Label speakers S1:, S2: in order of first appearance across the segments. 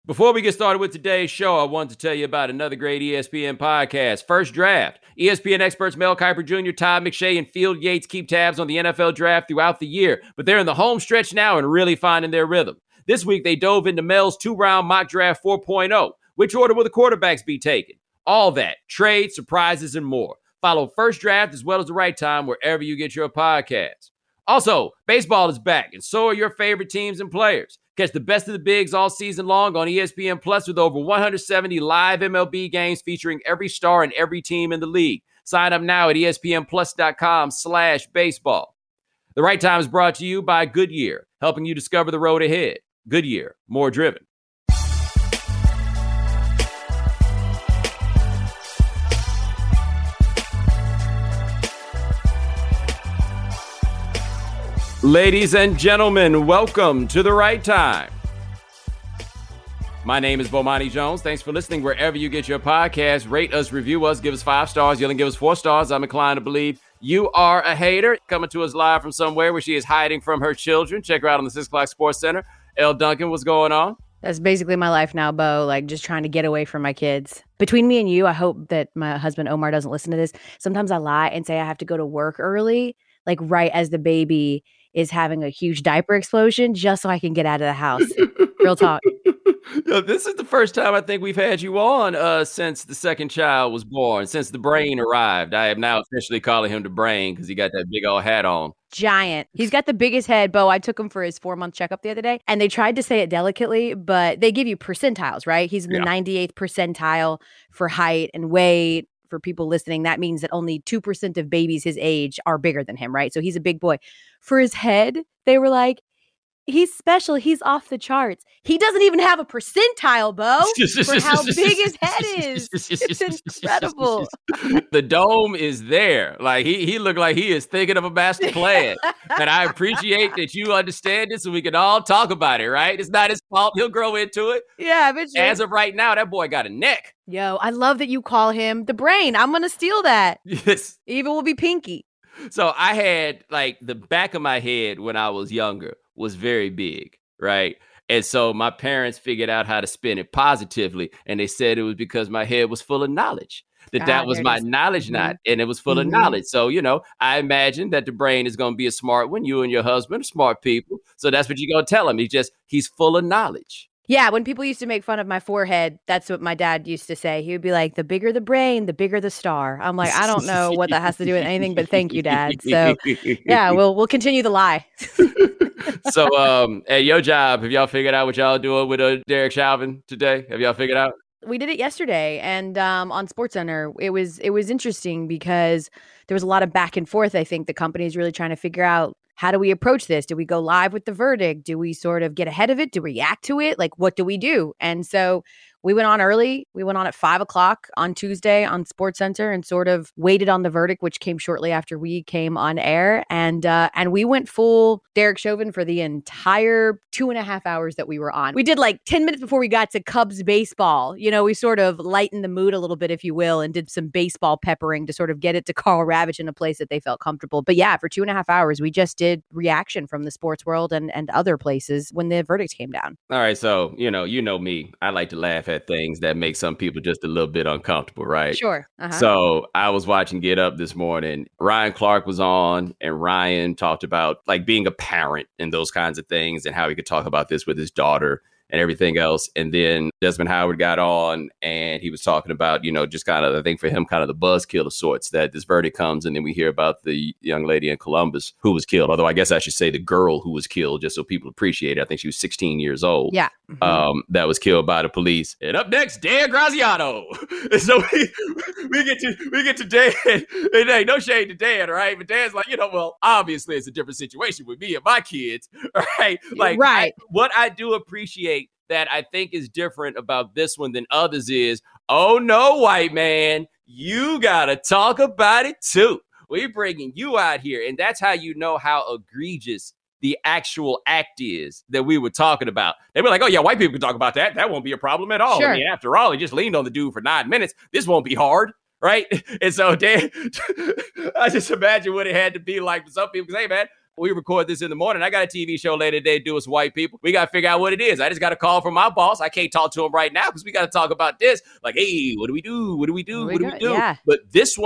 S1: Before we get started with today's show, I wanted to tell you about another great ESPN podcast, First Draft. ESPN experts Mel Kiper Jr., Todd McShay, and Field Yates keep tabs on the NFL draft throughout the year, but they're in the home stretch now and really finding their rhythm. This week, they dove into Mel's two-round mock draft 4.0. Which order will the quarterbacks be taken? All that, trades, surprises, and more. Follow First Draft as well as The Right Time wherever you get your podcasts. Also, baseball is back, and so are your favorite teams and players. Catch the best of the bigs all season long on ESPN Plus with over 170 live MLB games featuring every star and every team in the league. Sign up now at espnplus.com/baseball. The Right Time is brought to you by Goodyear, helping you discover the road ahead. Goodyear, more driven. Ladies and gentlemen, welcome to The Right Time. My name is Bomani Jones. Thanks for listening wherever you get your podcast. Rate us, review us, give us 5 stars. You only give us 4 stars. I'm inclined to believe you are a hater. Coming to us live from somewhere where she is hiding from her children. Check her out on the 6 o'clock Sports Center. Elle Duncan, what's going on?
S2: That's basically my life now, Bo, like just trying to get away from my kids. Between me and you, I hope that my husband Omar doesn't listen to this. Sometimes I lie and say I have to go to work early, like right as the baby is having a huge diaper explosion just so I can get out of the house. Real talk.
S1: This is the first time I think we've had you on since the second child was born, since the brain arrived. I am now officially calling him the brain because he got that big old hat on.
S2: Giant. He's got the biggest head, Bo. I took him for his 4-month checkup the other day, and they tried to say it delicately, but they give you percentiles, right? He's in the 98th percentile for height and weight. For people listening, that means that only 2% of babies his age are bigger than him, right? So he's a big boy. For his head, they were like, he's special. He's off the charts. He doesn't even have a percentile, Bo, for how big his head is. It's incredible.
S1: The dome is there. Like he looked like he is thinking of a master plan. And I appreciate that you understand it so we can all talk about it, right? It's not his fault. He'll grow into it.
S2: Yeah, but
S1: as of right now, that boy got a neck.
S2: Yo, I love that you call him the brain. I'm going to steal that.
S1: Yes.
S2: Even will be Pinky.
S1: So I had like the back of my head when I was younger was very big, right? And so my parents figured out how to spin it positively. And they said it was because my head was full of knowledge, that was my knowledge knot, and it was full of knowledge. So, I imagine that the brain is going to be a smart one. You and your husband are smart people. So that's what you're going to tell him. He's full of knowledge.
S2: Yeah, when people used to make fun of my forehead, that's what my dad used to say. He would be like, the bigger the brain, the bigger the star. I'm like, I don't know what that has to do with anything, but thank you, Dad. So, yeah, we'll continue the lie.
S1: So, at your job, have y'all figured out what y'all doing with Derek Chauvin today? Have y'all figured out?
S2: We did it yesterday, and on SportsCenter, it was interesting because there was a lot of back and forth. I think the company is really trying to figure out, how do we approach this? Do we go live with the verdict? Do we sort of get ahead of it? Do we react to it? Like, what do we do? And so we went on early. We went on at 5 o'clock on Tuesday on SportsCenter and sort of waited on the verdict, which came shortly after we came on air. And we went full Derek Chauvin for the entire 2.5 hours that we were on. We did like 10 minutes before we got to Cubs baseball. We sort of lightened the mood a little bit, if you will, and did some baseball peppering to sort of get it to Carl Ravitch in a place that they felt comfortable. But yeah, for 2.5 hours, we just did reaction from the sports world and other places when the verdict came down.
S1: All right. So, you know me, I like to laugh at things that make some people just a little bit uncomfortable, right?
S2: Sure.
S1: So I was watching Get Up this morning. Ryan Clark was on, and Ryan talked about like being a parent and those kinds of things and how he could talk about this with his daughter and everything else. And then Desmond Howard got on and he was talking about, just kind of, I think for him, kind of the buzzkill of sorts, that this verdict comes and then we hear about the young lady in Columbus who was killed. Although I guess I should say the girl who was killed, just so people appreciate it. I think she was 16 years old.
S2: Yeah.
S1: That was killed by the police. And up next, Dan Graziano. And so we get to Dan. And hey, no shade to Dan, right? But Dan's like, well, obviously it's a different situation with me and my kids, right? Like,
S2: right.
S1: What I do appreciate that I think is different about this one than others is, oh no, white man, you gotta talk about it too. We're bringing you out here, and that's how you know how egregious the actual act is that we were talking about. They were like, oh yeah, white people can talk about that. That won't be a problem at all.
S2: Sure.
S1: I mean, after all, he just leaned on the dude for 9 minutes. This won't be hard, right? And so Dan, I just imagine what it had to be like for some people. Because, hey man, We record this in the morning. I got a TV show later today to do with some white people. We got to figure out what it is. I just got a call from my boss. I can't talk to him right now because we got to talk about this. Like, hey, what do we do? What do we do? What do we do?
S2: Yeah.
S1: But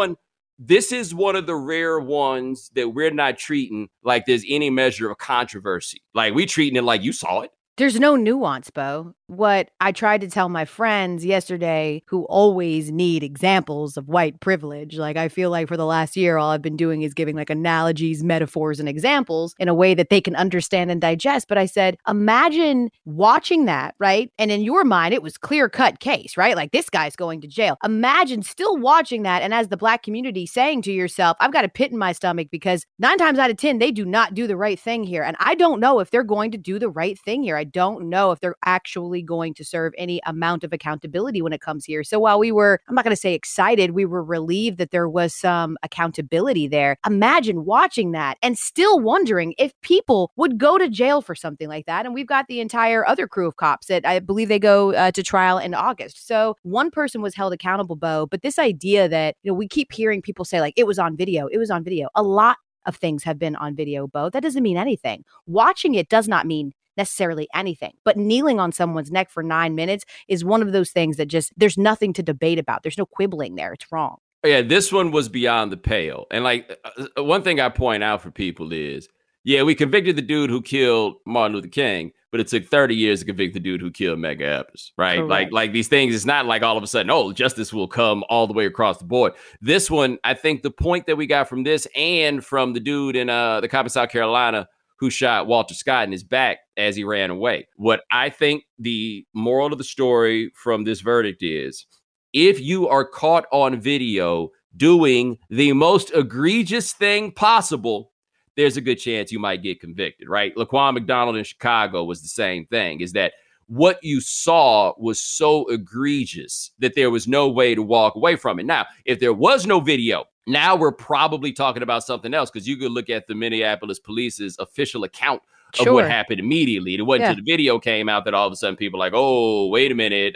S1: this is one of the rare ones that we're not treating like there's any measure of controversy. Like, we treating it like you saw it.
S2: There's no nuance, Bo. What I tried to tell my friends yesterday who always need examples of white privilege, like I feel like for the last year, all I've been doing is giving like analogies, metaphors, and examples in a way that they can understand and digest. But I said, imagine watching that, right? And in your mind, it was clear-cut case, right? Like this guy's going to jail. Imagine still watching that and as the Black community saying to yourself, I've got a pit in my stomach because 9 times out of 10, they do not do the right thing here. And I don't know if they're going to do the right thing here. I don't know if they're actually going to serve any amount of accountability when it comes here. So while we were, I'm not going to say excited, we were relieved that there was some accountability there. Imagine watching that and still wondering if people would go to jail for something like that. And we've got the entire other crew of cops that I believe they go to trial in August. So one person was held accountable, Bo, but this idea that, we keep hearing people say like, it was on video. A lot of things have been on video, Bo. That doesn't mean anything. Watching it does not mean necessarily anything, but kneeling on someone's neck for 9 minutes is one of those things that just, there's nothing to debate about. There's no quibbling there. It's wrong.
S1: Yeah, this one was beyond the pale. And like, one thing I point out for people is, yeah, we convicted the dude who killed Martin Luther King, but it took 30 years to convict the dude who killed Medgar Evers, right?
S2: Correct.
S1: Like these things, it's not like all of a sudden, oh, justice will come all the way across the board. This one, I think the point that we got from this and from the dude in the cop in South Carolina who shot Walter Scott in his back as he ran away. What I think the moral of the story from this verdict is, if you are caught on video doing the most egregious thing possible, there's a good chance you might get convicted, right? Laquan McDonald in Chicago was the same thing, is that what you saw was so egregious that there was no way to walk away from it. Now, if there was no video, now we're probably talking about something else, because you could look at the Minneapolis police's official account of what happened immediately. It wasn't until the video came out that all of a sudden people are like, oh, wait a minute.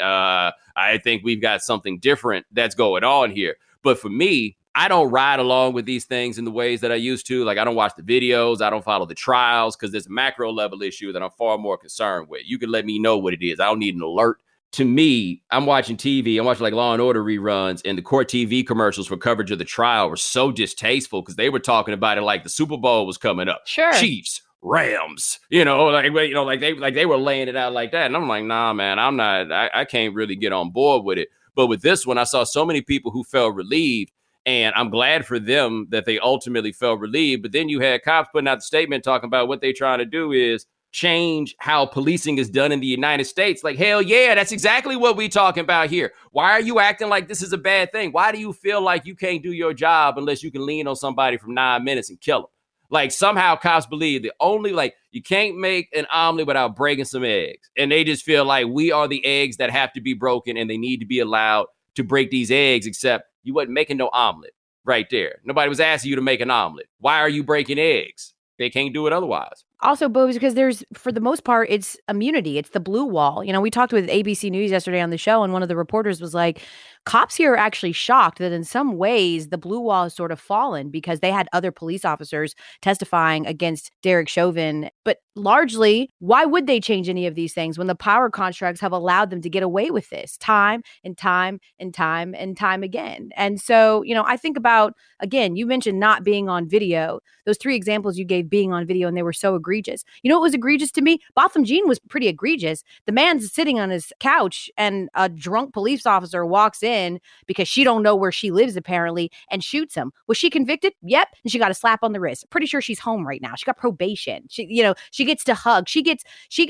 S1: I think we've got something different that's going on here. But for me, I don't ride along with these things in the ways that I used to. Like, I don't watch the videos. I don't follow the trials because there's a macro level issue that I'm far more concerned with. You can let me know what it is. I don't need an alert. To me, I'm watching TV. I'm watching like Law and Order reruns, and the court TV commercials for coverage of the trial were so distasteful because they were talking about it like the Super Bowl was coming up.
S2: Sure.
S1: Chiefs, Rams, like they were laying it out like that. And I'm like, nah, man, I can't really get on board with it. But with this one, I saw so many people who felt relieved. And I'm glad for them that they ultimately felt relieved. But then you had cops putting out the statement talking about what they're trying to do is change how policing is done in the United States. Like, hell yeah, that's exactly what we talking about here. Why are you acting like this is a bad thing? Why do you feel like you can't do your job unless you can lean on somebody for 9 minutes and kill them? Like, somehow cops believe that only, like, you can't make an omelet without breaking some eggs. And they just feel like we are the eggs that have to be broken and they need to be allowed to break these eggs, except you wasn't making no omelet right there. Nobody was asking you to make an omelet. Why are you breaking eggs? They can't do it otherwise.
S2: Also, Bo, because there's, for the most part, it's immunity. It's the blue wall. We talked with ABC News yesterday on the show, and one of the reporters was like, cops here are actually shocked that in some ways the blue wall has sort of fallen because they had other police officers testifying against Derek Chauvin. But largely, why would they change any of these things when the power constructs have allowed them to get away with this time and time and time and time again? And so, I think about, again, you mentioned not being on video. Those 3 examples you gave being on video, and they were so egregious. You know what was egregious to me? Botham Jean was pretty egregious. The man's sitting on his couch and a drunk police officer walks in because she don't know where she lives apparently and shoots him. Was she convicted? Yep. And she got a slap on the wrist. Pretty sure she's home right now. She got probation. She gets to hug. She gets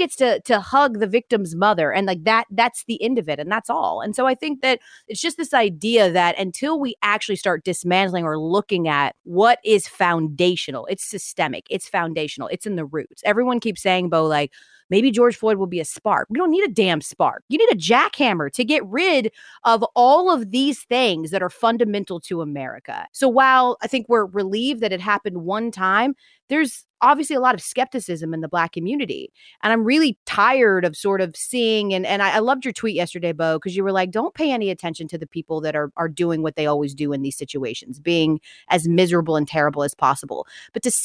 S2: to hug the victim's mother, and like that's the end of it, and that's all. And so I think that it's just this idea that until we actually start dismantling or looking at what is foundational, it's systemic, it's foundational, it's in the roots. Everyone keeps saying, Bo, like, maybe George Floyd will be a spark. We don't need a damn spark. You need a jackhammer to get rid of all of these things that are fundamental to America. So while I think we're relieved that it happened one time, there's obviously a lot of skepticism in the Black community. And I'm really tired of sort of seeing, and I loved your tweet yesterday, Bo, because you were like, don't pay any attention to the people that are doing what they always do in these situations, being as miserable and terrible as possible. But to see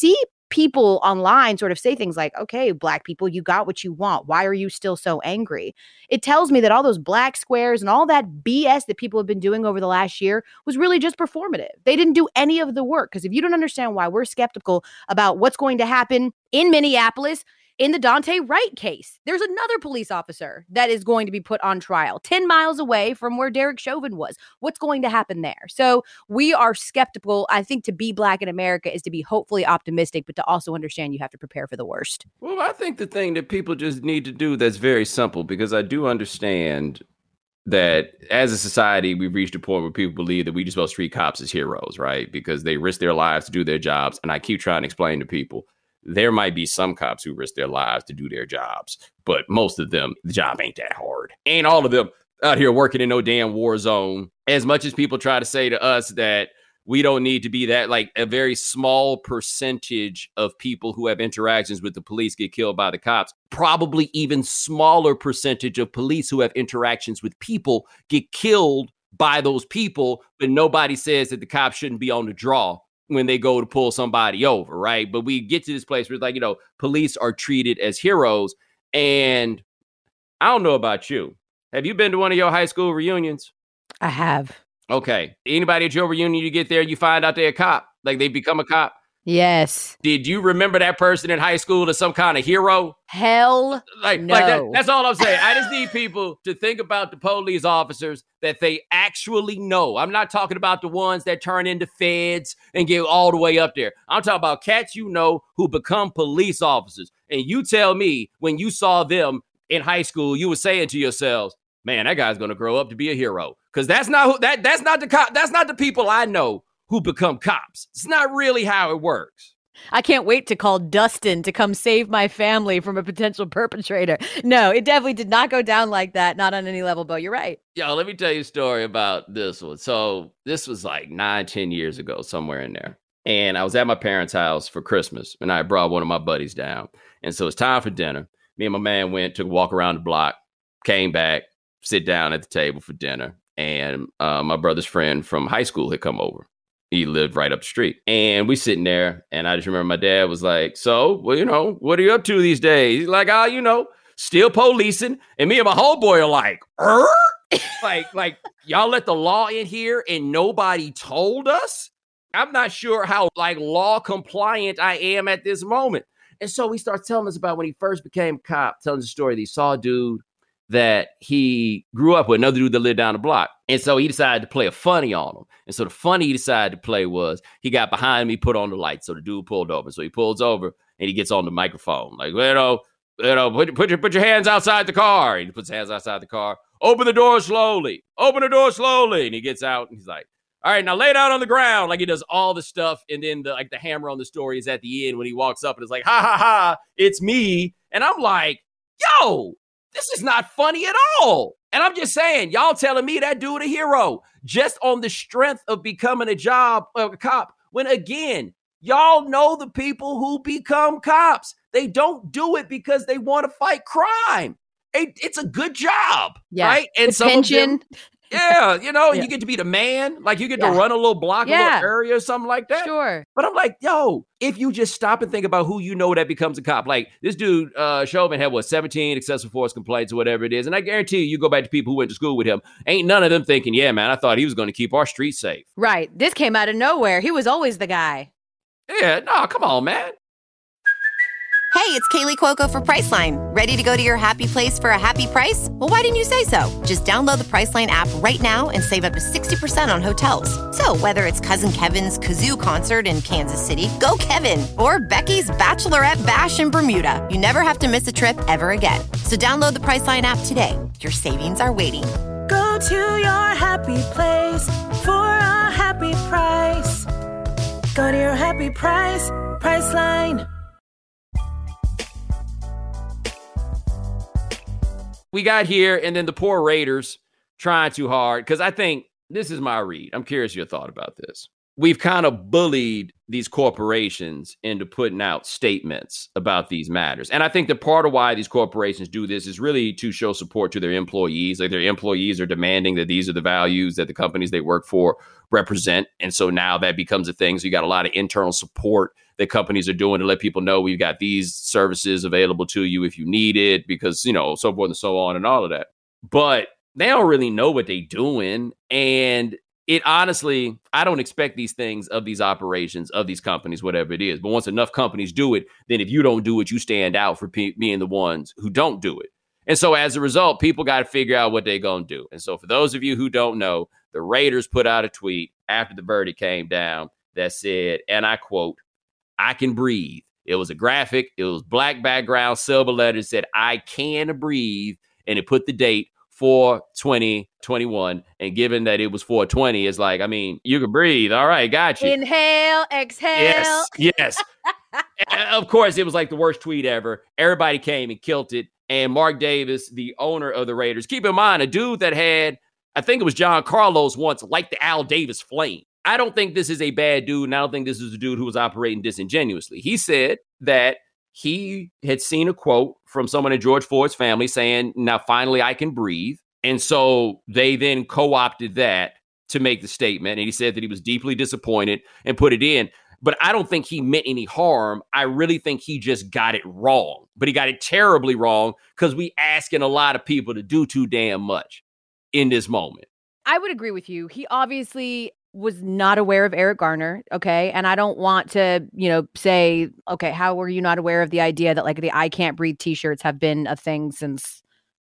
S2: people online sort of say things like, okay, Black people, you got what you want. Why are you still so angry? It tells me that all those black squares and all that BS that people have been doing over the last year was really just performative. They didn't do any of the work. Because if you don't understand why we're skeptical about what's going to happen in Minneapolis, in the Daunte Wright case, there's another police officer that is going to be put on trial 10 miles away from where Derek Chauvin was. What's going to happen there? So we are skeptical. I think to be Black in America is to be hopefully optimistic, but to also understand you have to prepare for the worst.
S1: Well, I think the thing that people just need to do that's very simple, because I do understand that as a society, we've reached a point where people believe that we just supposed to treat cops as heroes, right? Because they risk their lives to do their jobs. And I keep trying to explain to people, there might be some cops who risk their lives to do their jobs, but most of them, the job ain't that hard. Ain't all of them out here working in no damn war zone. As much as people try to say to us that we don't need to be that, like a very small percentage of people who have interactions with the police get killed by the cops, probably even smaller percentage of police who have interactions with people get killed by those people, but nobody says that the cops shouldn't be on the draw when they go to pull somebody over, right? But we get to this place where it's like, police are treated as heroes. And I don't know about you. Have you been to one of your high school reunions?
S2: I have.
S1: Okay. Anybody at your reunion, you get there, you find out they're a cop, like they become a cop?
S2: Yes.
S1: Did you remember that person in high school as some kind of hero?
S2: Hell no.
S1: That's all I'm saying. I just need people to think about the police officers that they actually know. I'm not talking about the ones that turn into feds and get all the way up there. I'm talking about cats who become police officers. And you tell me when you saw them in high school, you were saying to yourselves, man, that guy's going to grow up to be a hero. Because that's not the people I know who become cops. It's not really how it works.
S2: I can't wait to call Dustin to come save my family from a potential perpetrator. No, it definitely did not go down like that. Not on any level, Bo. You're right.
S1: Yo, let me tell you a story about this one. So this was like 9-10 years ago, somewhere in there. And I was at my parents' house for Christmas, and I brought one of my buddies down. And so it's time for dinner. Me and my man took a walk around the block, came back, sit down at the table for dinner. And my brother's friend from high school had come over. He lived right up the street. And we sitting there, and I just remember my dad was like, so, well, what are you up to these days? He's like, still policing. And me and my homeboy are like, like, y'all let the law in here and nobody told us? I'm not sure how, law compliant I am at this moment. And so he starts telling us about when he first became a cop, telling the story that he saw a dude that he grew up with, another dude that lived down the block. And so he decided to play a funny on him. And so the funny he decided to play was he got behind me, put on the lights. So the dude pulled over. So he pulls over and he gets on the microphone. Like, put your hands outside the car. And he puts his hands outside the car. Open the door slowly. Open the door slowly. And he gets out and he's like, all right, now lay down on the ground. Like he does all the stuff. And then the hammer on the story is at the end when he walks up and is like, ha, ha, ha, it's me. And I'm like, yo, this is not funny at all. And I'm just saying, y'all telling me that dude a hero just on the strength of becoming a cop. When again, y'all know the people who become cops. They don't do it because they want to fight crime. It's a good job, right? And some pension. Of them, yeah, you get to be the man. Like you get to run a little block, a little area or something like that.
S2: Sure.
S1: But I'm like, yo, if you just stop and think about who that becomes a cop. Like this dude, Chauvin had 17 excessive force complaints or whatever it is. And I guarantee you go back to people who went to school with him. Ain't none of them thinking, yeah, man, I thought he was going to keep our streets safe.
S2: Right. This came out of nowhere. He was always the guy.
S1: Yeah, no, come on, man.
S3: Hey, it's Kaylee Cuoco for Priceline. Ready to go to your happy place for a happy price? Well, why didn't you say so? Just download the Priceline app right now and save up to 60% on hotels. So whether it's Cousin Kevin's Kazoo Concert in Kansas City, go Kevin, or Becky's Bachelorette Bash in Bermuda, you never have to miss a trip ever again. So download the Priceline app today. Your savings are waiting.
S4: Go to your happy place for a happy price. Go to your happy price, Priceline.
S1: We got here, and then the poor Raiders trying too hard, because I think this is my read. I'm curious your thought about this. We've kind of bullied these corporations into putting out statements about these matters. And I think that part of why these corporations do this is really to show support to their employees. Like their employees are demanding that these are the values that the companies they work for represent. And so now that becomes a thing. So you got a lot of internal support that companies are doing to let people know we've got these services available to you if you need it, because, you know, so forth and so on and all of that. But they don't really know what they're doing. And it honestly, I don't expect these things of these operations, of these companies, whatever it is. But once enough companies do it, then if you don't do it, you stand out for being the ones who don't do it. And so as a result, people got to figure out what they're going to do. And so for those of you who don't know, the Raiders put out a tweet after the verdict came down that said, and I quote, "I can breathe." It was a graphic. It was black background, silver letters, said, "I can breathe." And it put the date for 2021. And given that it was 420, it's like, I mean, you can breathe. All right, got you.
S2: Inhale, exhale.
S1: Yes. Of course, it was like the worst tweet ever. Everybody came and killed it. And Mark Davis, the owner of the Raiders, keep in mind, a dude that had, I think it was John Carlos once, like the Al Davis flame. I don't think this is a bad dude, and I don't think this is a dude who was operating disingenuously. He said that he had seen a quote from someone in George Floyd's family saying, "Now finally I can breathe." And so they then co-opted that to make the statement. And he said that he was deeply disappointed and put it in. But I don't think he meant any harm. I really think he just got it wrong. But he got it terribly wrong because we asking a lot of people to do too damn much in this moment.
S2: I would agree with you. He obviously was not aware of Eric Garner, okay? And I don't want to, say, okay, how were you not aware of the idea that, like, the I Can't Breathe t-shirts have been a thing since,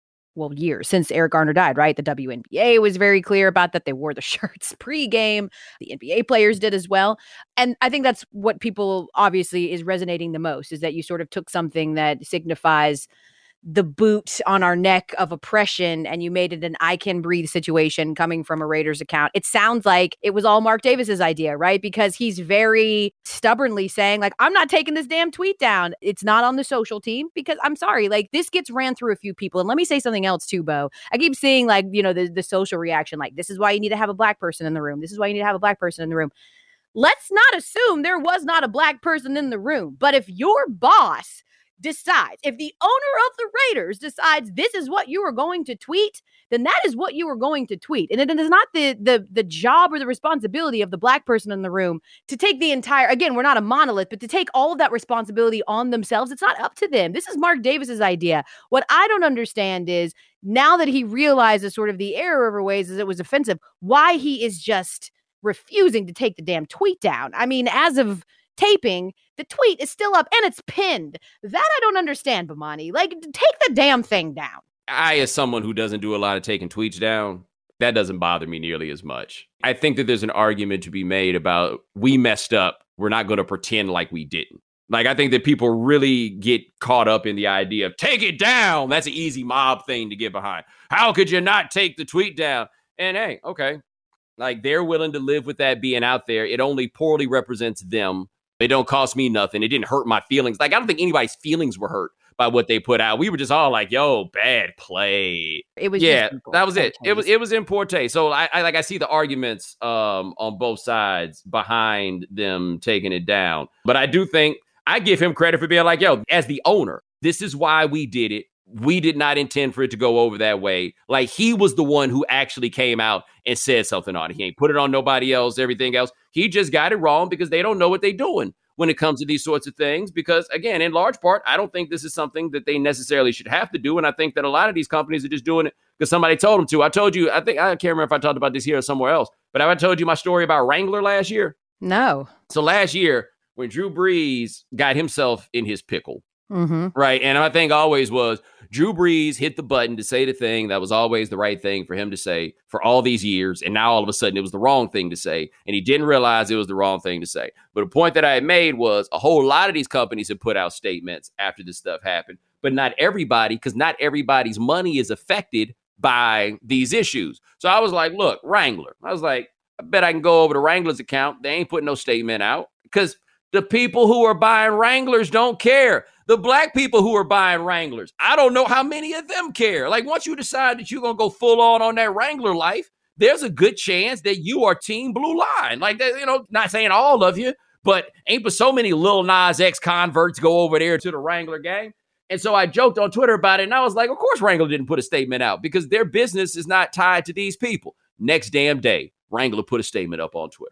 S2: years, since Eric Garner died, right? The WNBA was very clear about that. They wore the shirts pregame. The NBA players did as well. And I think that's what people obviously is resonating the most, is that you sort of took something that signifies the boot on our neck of oppression and you made it an I can breathe situation coming from a Raiders account. It sounds like it was all Mark Davis's idea, right? Because he's very stubbornly saying, like, I'm not taking this damn tweet down. It's not on the social team, because I'm sorry, like, this gets ran through a few people. And let me say something else too, Bo. I keep seeing, like, the social reaction, like, this is why you need to have a black person in the room. This is why you need to have a black person in the room. Let's not assume there was not a black person in the room. But if your boss decides, if the owner of the Raiders decides this is what you are going to tweet, then that is what you are going to tweet. And it is not the job or the responsibility of the black person in the room to take the entire, again, we're not a monolith, but to take all of that responsibility on themselves. It's not up to them. This is Mark Davis's idea. What I don't understand is, now that he realizes sort of the error of her ways is it was offensive, why he is just refusing to take the damn tweet down. I mean, as of taping, the tweet is still up and it's pinned. That I don't understand, Bomani. Like, take the damn thing down.
S1: I, as someone who doesn't do a lot of taking tweets down, that doesn't bother me nearly as much. I think that there's an argument to be made about, we messed up, we're not going to pretend like we didn't. Like, I think that people really get caught up in the idea of take it down. That's an easy mob thing to get behind. How could you not take the tweet down? And hey, okay. Like, they're willing to live with that being out there. It only poorly represents them. It don't cost me nothing. It didn't hurt my feelings. Like, I don't think anybody's feelings were hurt by what they put out. We were just all like, yo, bad play.
S2: It was,
S1: yeah, that was it. It was in poor taste. So I see the arguments on both sides behind them taking it down. But I do think I give him credit for being like, yo, as the owner, this is why we did it. We did not intend for it to go over that way. Like, he was the one who actually came out and said something on it. He ain't put it on nobody else, everything else. He just got it wrong because they don't know what they're doing when it comes to these sorts of things. Because, again, in large part, I don't think this is something that they necessarily should have to do. And I think that a lot of these companies are just doing it because somebody told them to. I told you, I can't remember if I talked about this here or somewhere else, but have I told you my story about Wrangler last year?
S2: No.
S1: So last year, when Drew Brees got himself in his pickle, right? And my thing always was, Drew Brees hit the button to say the thing that was always the right thing for him to say for all these years. And now all of a sudden it was the wrong thing to say. And he didn't realize it was the wrong thing to say. But the point that I had made was, a whole lot of these companies have put out statements after this stuff happened, but not everybody, because not everybody's money is affected by these issues. So I was like, look, Wrangler. I was like, I bet I can go over to Wrangler's account. They ain't putting no statement out, because the people who are buying Wranglers don't care. The black people who are buying Wranglers, I don't know how many of them care. Like, once you decide that you're going to go full on that Wrangler life, there's a good chance that you are Team Blue Line. Like, that, not saying all of you, but ain't but so many Lil Nas X converts go over there to the Wrangler gang. And so I joked on Twitter about it, and I was like, of course Wrangler didn't put a statement out, because their business is not tied to these people. Next damn day, Wrangler put a statement up on Twitter.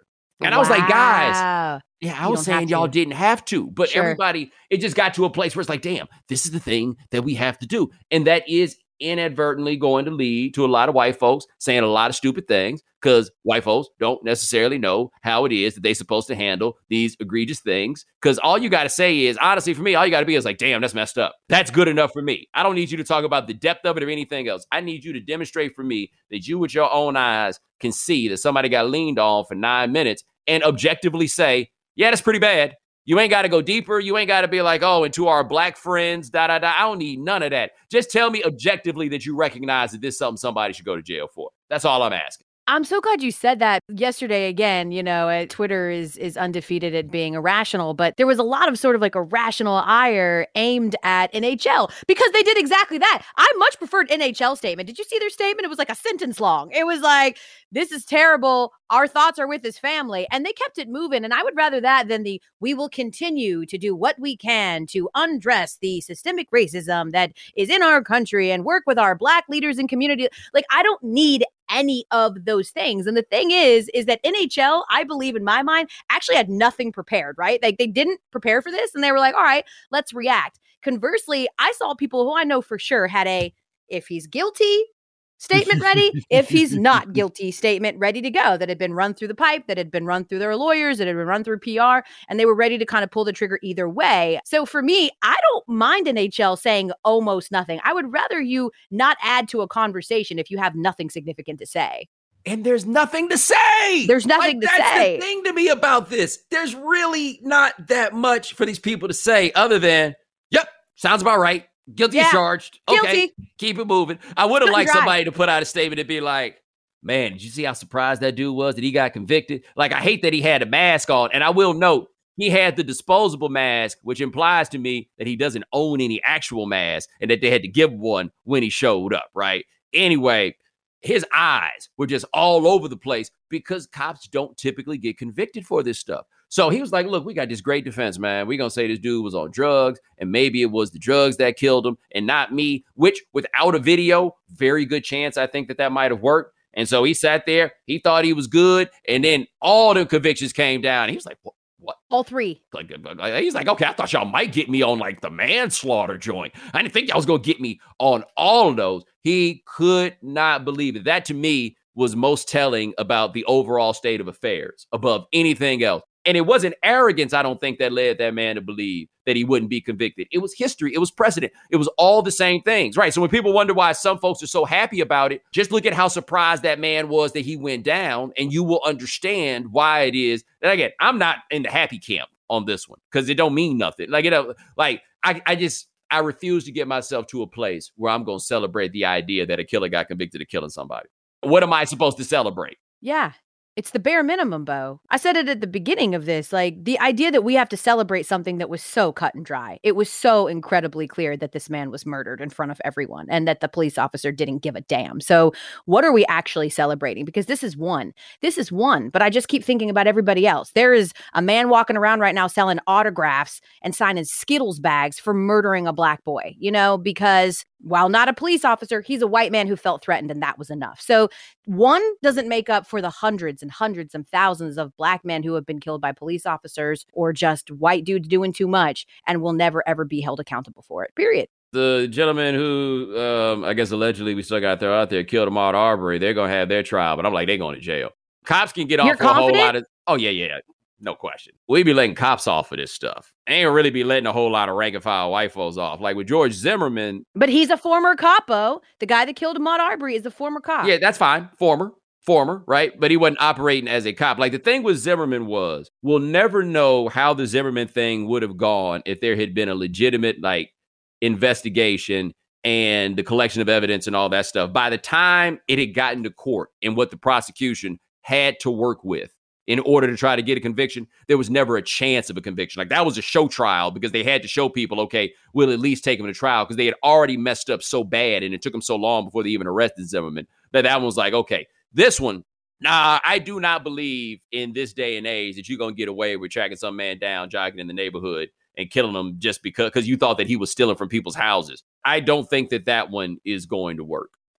S1: And I was like, guys,
S2: Wow.
S1: yeah, I
S2: You
S1: was
S2: don't
S1: saying
S2: have
S1: y'all
S2: to.
S1: didn't have to, but
S2: Sure.
S1: everybody, it just got to a place where it's like, damn, this is the thing that we have to do. And that is inadvertently going to lead to a lot of white folks saying a lot of stupid things because white folks don't necessarily know how it is that they're supposed to handle these egregious things. Because all you got to say is, honestly, for me, all you got to be is like, damn, that's messed up. That's good enough for me. I don't need you to talk about the depth of it or anything else. I need you to demonstrate for me that you with your own eyes can see that somebody got leaned on for 9 minutes and objectively say, yeah, that's pretty bad. You ain't got to go deeper. You ain't got to be like, oh, and to our black friends, I don't need none of that. Just tell me objectively that you recognize that this is something somebody should go to jail for. That's all I'm asking.
S2: I'm so glad you said that. Yesterday, again, Twitter is undefeated at being irrational, but there was a lot of sort of like irrational ire aimed at NHL because they did exactly that. I much preferred NHL statement. Did you see their statement? It was like a sentence long. It was like, this is terrible. Our thoughts are with his family. And they kept it moving. And I would rather that than we will continue to do what we can to undress the systemic racism that is in our country and work with our black leaders and community. Like, I don't need any of those things. And the thing is that NHL, I believe in my mind, actually had nothing prepared, right? Like they didn't prepare for this and they were like, all right, let's react. Conversely, I saw people who I know for sure had if he's guilty statement ready, if he's not guilty statement ready to go, that had been run through the pipe, that had been run through their lawyers, that had been run through PR, and they were ready to kind of pull the trigger either way. So for me, I don't mind NHL saying almost nothing. I would rather you not add to a conversation if you have nothing significant to say.
S1: And there's nothing to say.
S2: There's nothing to say.
S1: That's the thing to me about this. There's really not that much for these people to say other than, yep, sounds about right. Guilty as charged.
S2: Guilty.
S1: Okay, keep it moving. I would have liked somebody to put out a statement and be like, man, did you see how surprised that dude was that he got convicted? Like, I hate that he had a mask on. And I will note, he had the disposable mask, which implies to me that he doesn't own any actual mask and that they had to give one when he showed up, right? Anyway, his eyes were just all over the place because cops don't typically get convicted for this stuff. So he was like, look, we got this great defense, man. We're going to say this dude was on drugs and maybe it was the drugs that killed him and not me, which without a video, very good chance I think that might have worked. And so he sat there, he thought he was good. And then all the convictions came down. He was like, what?
S2: All three.
S1: He's like, okay, I thought y'all might get me on like the manslaughter joint. I didn't think y'all was going to get me on all of those. He could not believe it. That to me was most telling about the overall state of affairs above anything else. And it wasn't arrogance, I don't think, that led that man to believe that he wouldn't be convicted. It was history. It was precedent. It was all the same things, right? So when people wonder why some folks are so happy about it, just look at how surprised that man was that he went down, and you will understand why it is. And again, I'm not in the happy camp on this one because it don't mean nothing. I refuse to get myself to a place where I'm going to celebrate the idea that a killer got convicted of killing somebody. What am I supposed to celebrate?
S2: Yeah. It's the bare minimum, Bo. I said it at the beginning of this, like the idea that we have to celebrate something that was so cut and dry. It was so incredibly clear that this man was murdered in front of everyone and that the police officer didn't give a damn. So what are we actually celebrating? Because this is one, but I just keep thinking about everybody else. There is a man walking around right now selling autographs and signing Skittles bags for murdering a black boy, because while not a police officer, he's a white man who felt threatened, and that was enough. So one doesn't make up for the hundreds and hundreds and thousands of black men who have been killed by police officers or just white dudes doing too much and will never, ever be held accountable for it, period.
S1: The gentleman who, I guess allegedly we still got out there, killed Ahmaud Arbery, they're going to have their trial, but I'm like, they're going to jail. Cops can get off for a whole lot of, oh, yeah. No question. We be letting cops off for this stuff. Ain't really be letting a whole lot of rank and file white folks off. Like with George Zimmerman.
S2: But he's a former capo. The guy that killed Ahmaud Arbery is a former cop.
S1: Yeah, that's fine. Former, right? But he wasn't operating as a cop. Like the thing with Zimmerman was, we'll never know how the Zimmerman thing would have gone if there had been a legitimate investigation and the collection of evidence and all that stuff. By the time it had gotten to court and what the prosecution had to work with in order to try to get a conviction, there was never a chance of a conviction. Like that was a show trial because they had to show people, okay, we'll at least take him to trial because they had already messed up so bad and it took them so long before they even arrested Zimmerman that one was like, okay, this one, nah, I do not believe in this day and age that you're going to get away with tracking some man down, jogging in the neighborhood and killing him just because you thought that he was stealing from people's houses. I don't think that one is going to work.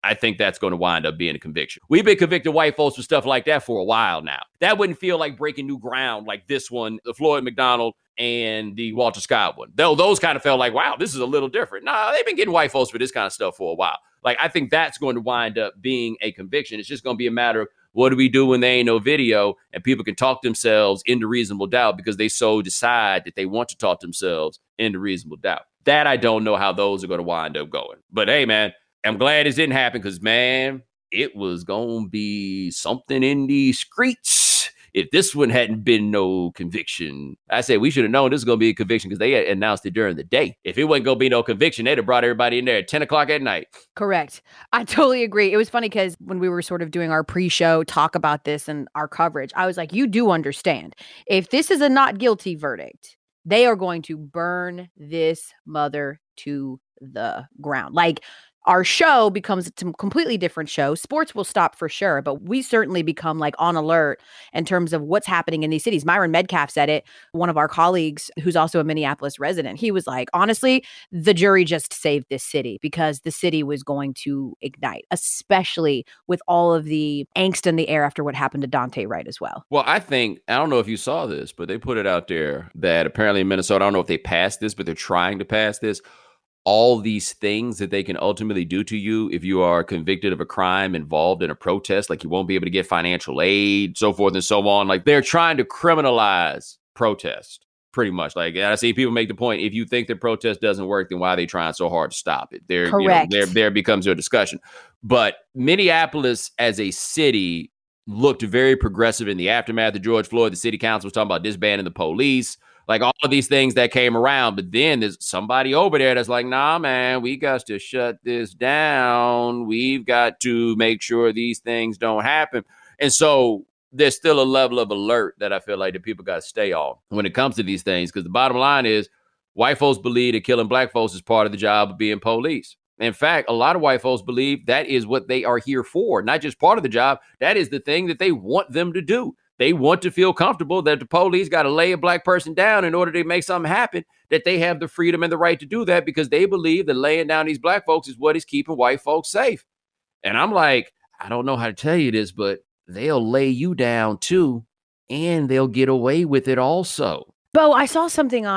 S1: I think that's going to wind up being a conviction. We've been convicted white folks for stuff like that for a while now. That wouldn't feel like breaking new ground like this one, the Floyd McDonald and the Walter Scott one. Those kind of felt like, wow, this is a little different. Nah, they've been getting white folks for this kind of stuff for a while. Like, I think that's going to wind up being a conviction. It's just going to be a matter of, what do we do when there ain't no video and people can talk themselves into reasonable doubt because they so decide that they want to talk themselves into reasonable doubt? That I don't know how those are going to wind up going. But hey, man, I'm glad it didn't happen because, man, it was going to be something in the streets if this one hadn't been no conviction. I said we should have known this was going to be a conviction because they announced it during the day. If it wasn't going to be no conviction, they'd have brought everybody in there at 10 o'clock at night.
S2: Correct. I totally agree. It was funny because when we were sort of doing our pre-show talk about this and our coverage, I was like, you do understand. If this is a not guilty verdict, they are going to burn this mother to the ground. Like, our show becomes a completely different show. Sports will stop for sure, but we certainly become like on alert in terms of what's happening in these cities. Myron Metcalf said it, one of our colleagues who's also a Minneapolis resident. He was like, honestly, the jury just saved this city because the city was going to ignite, especially with all of the angst in the air after what happened to Daunte Wright as well.
S1: Well, I don't know if you saw this, but they put it out there that apparently in Minnesota, I don't know if they passed this, but they're trying to pass this. All these things that they can ultimately do to you if you are convicted of a crime involved in a protest, like you won't be able to get financial aid, so forth and so on. Like, they're trying to criminalize protest, pretty much. Like, I see people make the point, if you think that protest doesn't work, then why are they trying so hard to stop it?
S2: Correct.
S1: There becomes your discussion. But Minneapolis as a city looked very progressive in the aftermath of George Floyd. The city council was talking about disbanding the police. Like, all of these things that came around. But then there's somebody over there that's like, nah, man, we got to shut this down. We've got to make sure these things don't happen. And so there's still a level of alert that I feel like that people got to stay on when it comes to these things. Because the bottom line is, white folks believe that killing black folks is part of the job of being police. In fact, a lot of white folks believe that is what they are here for. Not just part of the job. That is the thing that they want them to do. They want to feel comfortable that the police got to lay a black person down in order to make something happen, that they have the freedom and the right to do that because they believe that laying down these black folks is what is keeping white folks safe. And I'm like, I don't know how to tell you this, but they'll lay you down too, and they'll get away with it also.
S2: Bo, I saw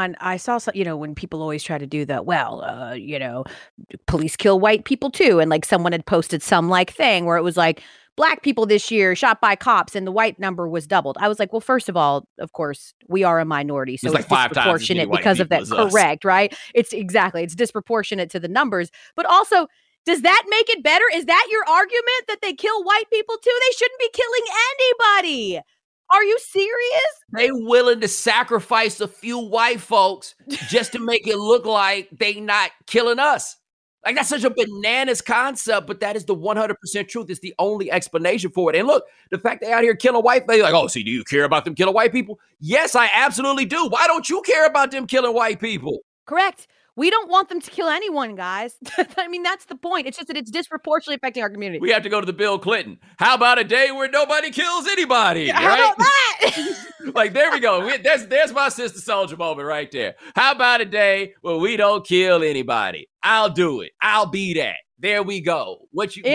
S2: when people always try to do that, police kill white people too. And like someone had posted some like thing where it was like, black people this year shot by cops and the white number was doubled. I was like, well, first of all, of course, we are a minority. So it's
S1: like
S2: disproportionate because of that. Correct, right? It's disproportionate to the numbers. But also, does that make it better? Is that your argument that they kill white people too? They shouldn't be killing anybody. Are you serious?
S1: They willing to sacrifice a few white folks just to make it look like they not killing us. Like, that's such a bananas concept, but that is the 100% truth. It's the only explanation for it. And look, the fact they out here killing white, they're like, oh, see, do you care about them killing white people? Yes, I absolutely do. Why don't you care about them killing white people?
S2: Correct. We don't want them to kill anyone, guys. I mean, that's the point. It's just that it's disproportionately affecting our community.
S1: We have to go to the Bill Clinton. How about a day where nobody kills anybody?
S2: Yeah, how about that?
S1: Like, there we go. There's my Sister Soldier moment right there. How about a day where we don't kill anybody? I'll do it. I'll be that. There we go. What you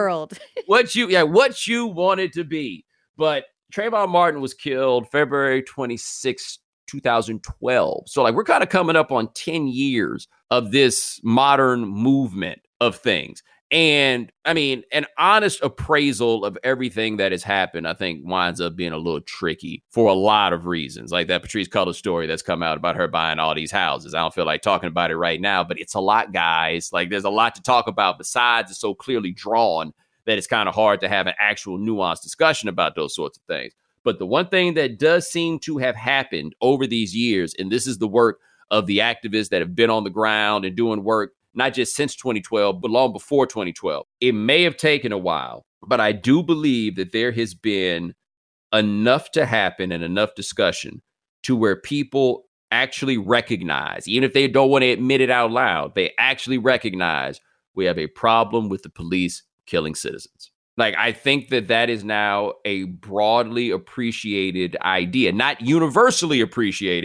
S1: want it to be. But Trayvon Martin was killed February 26th. 2012. So like, we're kind of coming up on 10 years of this modern movement of things. And I mean, an honest appraisal of everything that has happened, I think winds up being a little tricky for a lot of reasons. Like that Patrisse Cullors story that's come out about her buying all these houses. I don't feel like talking about it right now, but it's a lot, guys. Like, there's a lot to talk about besides it's so clearly drawn that it's kind of hard to have an actual nuanced discussion about those sorts of things. But the one thing that does seem to have happened over these years, and this is the work of the activists that have been on the ground and doing work, not just since 2012, but long before 2012. It may have taken a while, but I do believe that there has been enough to happen and enough discussion to where people actually recognize, even if they don't want to admit it out loud, they actually recognize we have a problem with the police killing citizens. Like, I think that is now a broadly appreciated idea, not universally appreciated,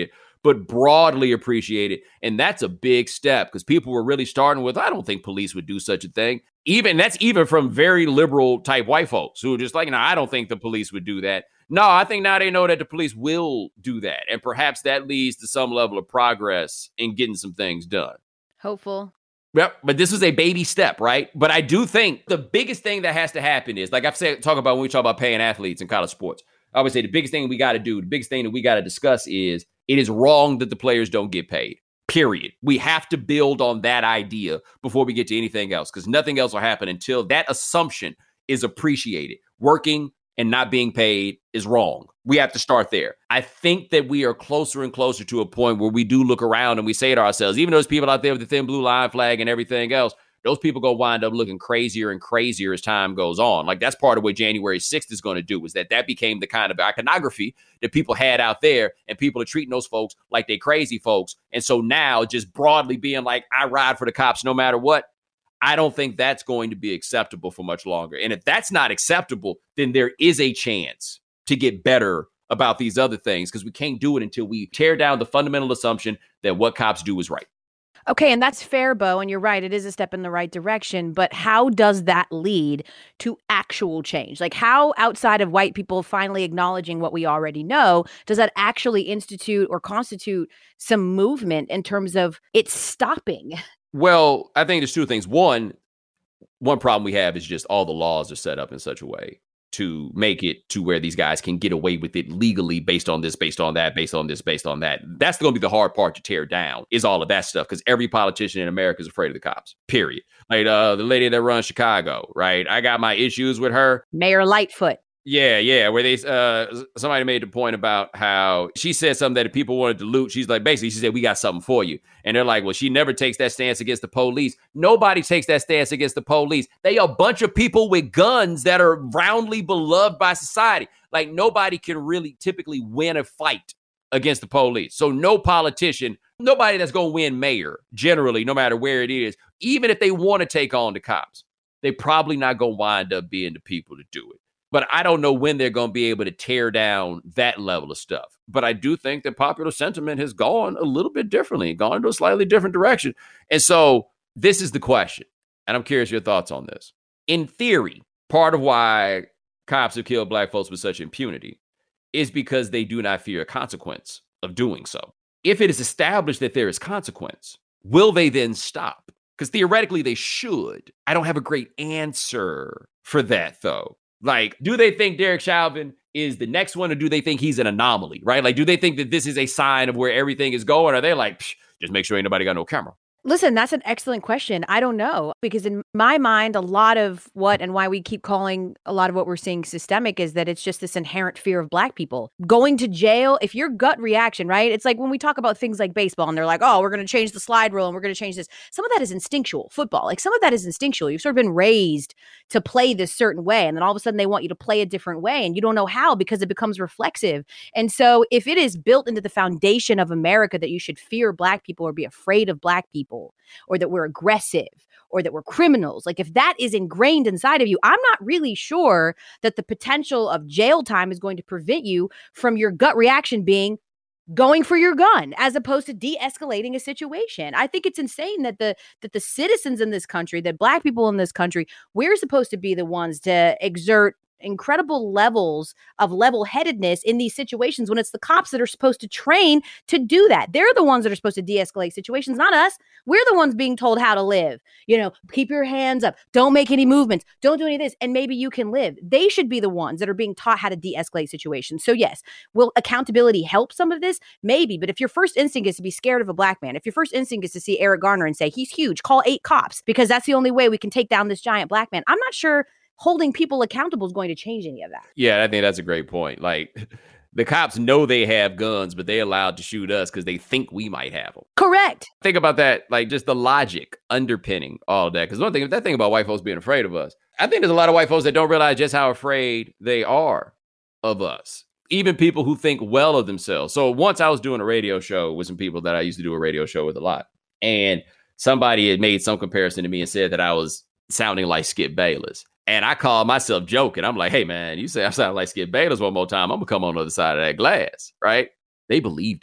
S1: but broadly appreciated. And that's a big step because people were really starting with, I don't think police would do such a thing. That's even from very liberal type white folks who are just like, no, I don't think the police would do that. No, I think now they know that the police will do that. And perhaps that leads to some level of progress in getting some things done.
S2: Hopeful.
S1: Yep, but this was a baby step, right? But I do think the biggest thing that has to happen is, like I've said, talk about when we talk about paying athletes in college sports. I would say the biggest thing we got to do, the biggest thing that we got to discuss is it is wrong that the players don't get paid. Period. We have to build on that idea before we get to anything else, because nothing else will happen until that assumption is appreciated. Working and not being paid is wrong. We have to start there. I think that we are closer and closer to a point where we do look around and we say to ourselves, even those people out there with the thin blue line flag and everything else, those people go wind up looking crazier and crazier as time goes on. Like that's part of what January 6th is going to do, is that became the kind of iconography that people had out there, and people are treating those folks like they crazy folks. And so now just broadly being like, I ride for the cops no matter what, I don't think that's going to be acceptable for much longer. And if that's not acceptable, then there is a chance to get better about these other things, because we can't do it until we tear down the fundamental assumption that what cops do is right.
S2: Okay, and that's fair, Bo, and you're right. It is a step in the right direction, but how does that lead to actual change? Like how, outside of white people finally acknowledging what we already know, does that actually institute or constitute some movement in terms of it stopping?
S1: Well, I think there's two things. One problem we have is just all the laws are set up in such a way to make it to where these guys can get away with it legally based on this, based on that, based on this, based on that. That's going to be the hard part to tear down, is all of that stuff, because every politician in America is afraid of the cops, period. Like the lady that runs Chicago, right? I got my issues with her.
S2: Mayor Lightfoot.
S1: Yeah, where they somebody made the point about how she said something that if people wanted to loot, she's like, basically, she said, we got something for you. And they're like, well, she never takes that stance against the police. Nobody takes that stance against the police. They are a bunch of people with guns that are roundly beloved by society. Like nobody can really typically win a fight against the police. So no politician, nobody that's going to win mayor, generally, no matter where it is, even if they want to take on the cops, they probably not going to wind up being the people to do it. But I don't know when they're going to be able to tear down that level of stuff. But I do think that popular sentiment has gone a little bit differently, gone into a slightly different direction. And so this is the question, and I'm curious your thoughts on this. In theory, part of why cops have killed black folks with such impunity is because they do not fear a consequence of doing so. If it is established that there is consequence, will they then stop? Because theoretically they should. I don't have a great answer for that, though. Like, do they think Derek Chauvin is the next one, or do they think he's an anomaly, right? Like, do they think that this is a sign of where everything is going? Or are they like, just make sure ain't nobody got no camera?
S2: Listen, that's an excellent question. I don't know, because in my mind, a lot of what and why we keep calling a lot of what we're seeing systemic is that it's just this inherent fear of black people. Going to jail, if your gut reaction, right? It's like when we talk about things like baseball and they're like, oh, we're going to change the slide rule and we're going to change this. Some of that is instinctual. Football, like some of that is instinctual. You've sort of been raised to play this certain way. And then all of a sudden they want you to play a different way. And you don't know how, because it becomes reflexive. And so if it is built into the foundation of America that you should fear black people or be afraid of black people, or that we're aggressive, or that we're criminals, like if that is ingrained inside of you, I'm not really sure that the potential of jail time is going to prevent you from your gut reaction being going for your gun, as opposed to de-escalating a situation. I think it's insane that the citizens in this country, that black people in this country, we're supposed to be the ones to exert incredible levels of level-headedness in these situations when it's the cops that are supposed to train to do that. They're the ones that are supposed to de-escalate situations, not us. We're the ones being told how to live. You know, keep your hands up. Don't make any movements. Don't do any of this. And maybe you can live. They should be the ones that are being taught how to de-escalate situations. So yes, will accountability help some of this? Maybe. But if your first instinct is to be scared of a black man, if your first instinct is to see Eric Garner and say, he's huge, call 8 cops, because that's the only way we can take down this giant black man, I'm not sure holding people accountable is going to change any of that.
S1: Yeah, I think that's a great point. Like, the cops know they have guns, but they're allowed to shoot us because they think we might have them.
S2: Correct.
S1: Think about that, like just the logic underpinning all of that. Because one thing, that thing about white folks being afraid of us, I think there's a lot of white folks that don't realize just how afraid they are of us. Even people who think well of themselves. So once I was doing a radio show with some people that I used to do a radio show with a lot. And somebody had made some comparison to me and said that I was sounding like Skip Bayless. And I called myself joking. I'm like, hey, man, you say I sound like Skip Bayless one more time, I'm going to come on the other side of that glass, right? They believed it.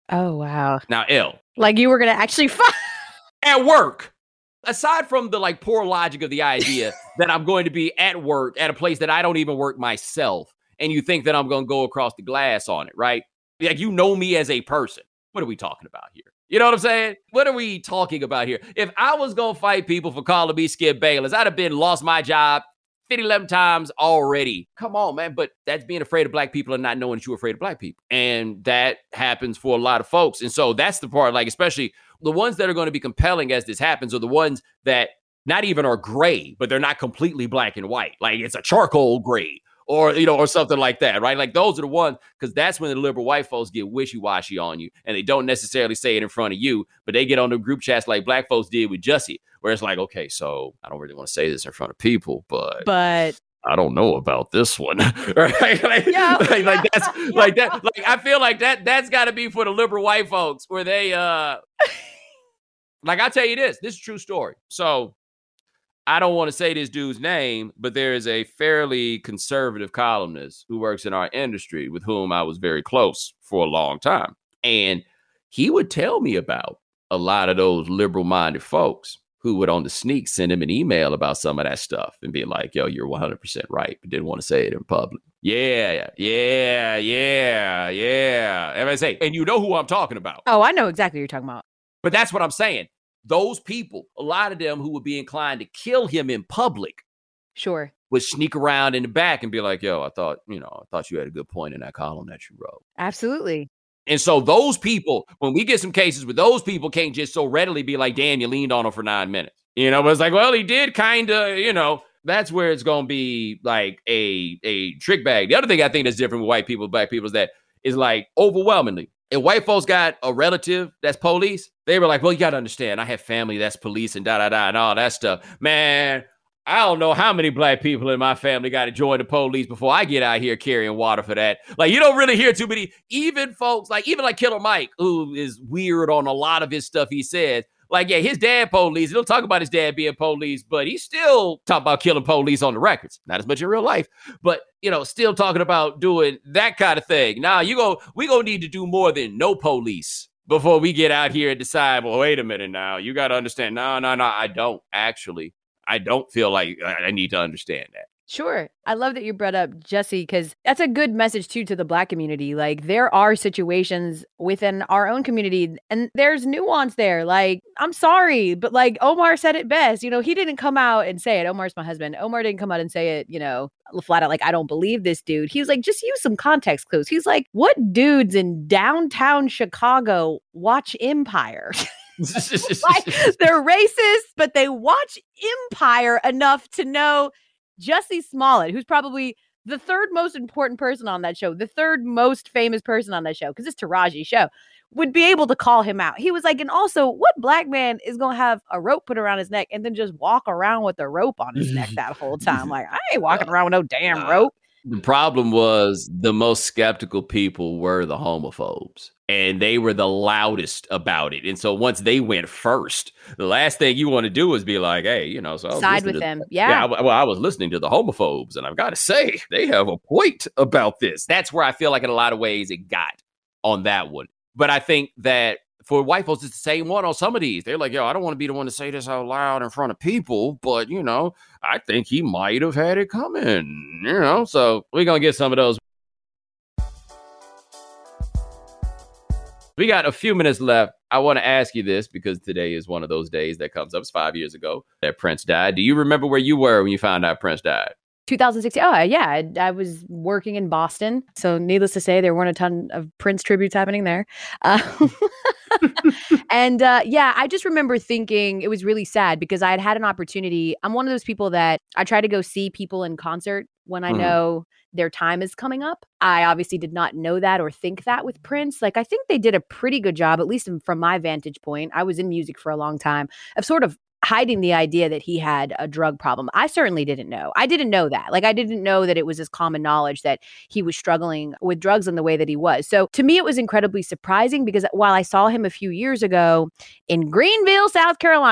S2: Oh, wow.
S1: Now, L.
S2: Like you were going to actually fight.
S1: At work. Aside from the like poor logic of the idea that I'm going to be at work at a place that I don't even work myself, and you think that I'm going to go across the glass on it, right? Like, you know me as a person. What are we talking about here? You know what I'm saying? What are we talking about here? If I was going to fight people for calling me Skip Bayless, I'd have lost my job 11 times already. Come on, man. But that's being afraid of black people and not knowing that you're afraid of black people. And that happens for a lot of folks. And so that's the part, like, especially the ones that are going to be compelling as this happens are the ones that not even are gray, but they're not completely black and white. Like, it's a charcoal gray or, you know, or something like that, right? Like, those are the ones, because that's when the liberal white folks get wishy-washy on you, and they don't necessarily say it in front of you, but they get on the group chats like black folks did with Jussie, where it's like, okay, so I don't really want to say this in front of people, but I don't know about this one. Right? Like, like that's like that. Like, I feel like that's got to be for the liberal white folks where they like, I'll tell you this is a true story. So I don't want to say this dude's name, but there is a fairly conservative columnist who works in our industry with whom I was very close for a long time. And he would tell me about a lot of those liberal-minded folks who would on the sneak send him an email about some of that stuff and be like, yo, you're 100% right, but didn't want to say it in public. Yeah. And I say, and you know who I'm talking about.
S2: Oh, I know exactly what you're talking about.
S1: But that's what I'm saying. Those people, a lot of them who would be inclined to kill him in public,
S2: sure,
S1: would sneak around in the back and be like, yo, I thought you had a good point in that column that you wrote.
S2: Absolutely.
S1: And so those people, when we get some cases where those people can't just so readily be like, damn, you leaned on him for 9 minutes. You know, but it's like, well, he did kind of, you know, that's where it's going to be like a trick bag. The other thing I think that's different with white people, black people, is that is like overwhelmingly, if white folks got a relative that's police, they were like, well, you got to understand, I have family that's police and and all that stuff. Man, I don't know how many black people in my family got to join the police before I get out here carrying water for that. Like, you don't really hear too many, even folks, like, even like Killer Mike, who is weird on a lot of his stuff he says. Like, yeah, his dad police. He'll talk about his dad being police, but he's still talking about killing police on the records. Not as much in real life, but, you know, still talking about doing that kind of thing. Now, we gonna need to do more than no police before we get out here and decide, well, wait a minute now. You got to understand. No, I don't actually. I don't feel like I need to understand that.
S2: Sure. I love that you brought up Jussie, because that's a good message too to the black community. Like, there are situations within our own community and there's nuance there. Like, I'm sorry, but like Omar said it best. You know, he didn't come out and say it. Omar's my husband. Omar didn't come out and say it, you know, flat out like, I don't believe this dude. He was like, just use some context clues. He's like, what dudes in downtown Chicago watch Empire? Like, they're racist, but they watch Empire enough to know Jussie Smollett, who's probably the third most important person on that show, the third most famous person on that show, because it's Taraji's show, would be able to call him out. He was like, and also, what black man is going to have a rope put around his neck and then just walk around with a rope on his neck that whole time? Like, I ain't walking around with no damn rope.
S1: The problem was the most skeptical people were the homophobes, and they were the loudest about it. And so once they went first, the last thing you want to do is be like, hey, you know, so
S2: side with them.
S1: I was listening to the homophobes, and I've got to say, they have a point about this. That's where I feel like in a lot of ways it got on that one. But I think that for white folks, it's the same one on some of these. They're like, yo, I don't want to be the one to say this out loud in front of people, but, you know, I think he might have had it coming, you know? So we're going to get some of those. We got a few minutes left. I want to ask you this because today is one of those days that comes up. It's 5 years ago that Prince died. Do you remember where you were when you found out Prince died?
S2: 2016. Oh, yeah. I was working in Boston. So needless to say, there weren't a ton of Prince tributes happening there. And I just remember thinking it was really sad because I had an opportunity. I'm one of those people that I try to go see people in concert when I know their time is coming up. I obviously did not know that or think that with Prince. Like, I think they did a pretty good job, at least from my vantage point. I was in music for a long time, of sort of hiding the idea that he had a drug problem. I certainly didn't know. I didn't know that. Like, I didn't know that it was as common knowledge that he was struggling with drugs in the way that he was. So to me, it was incredibly surprising because while I saw him a few years ago in Greenville, South Carolina,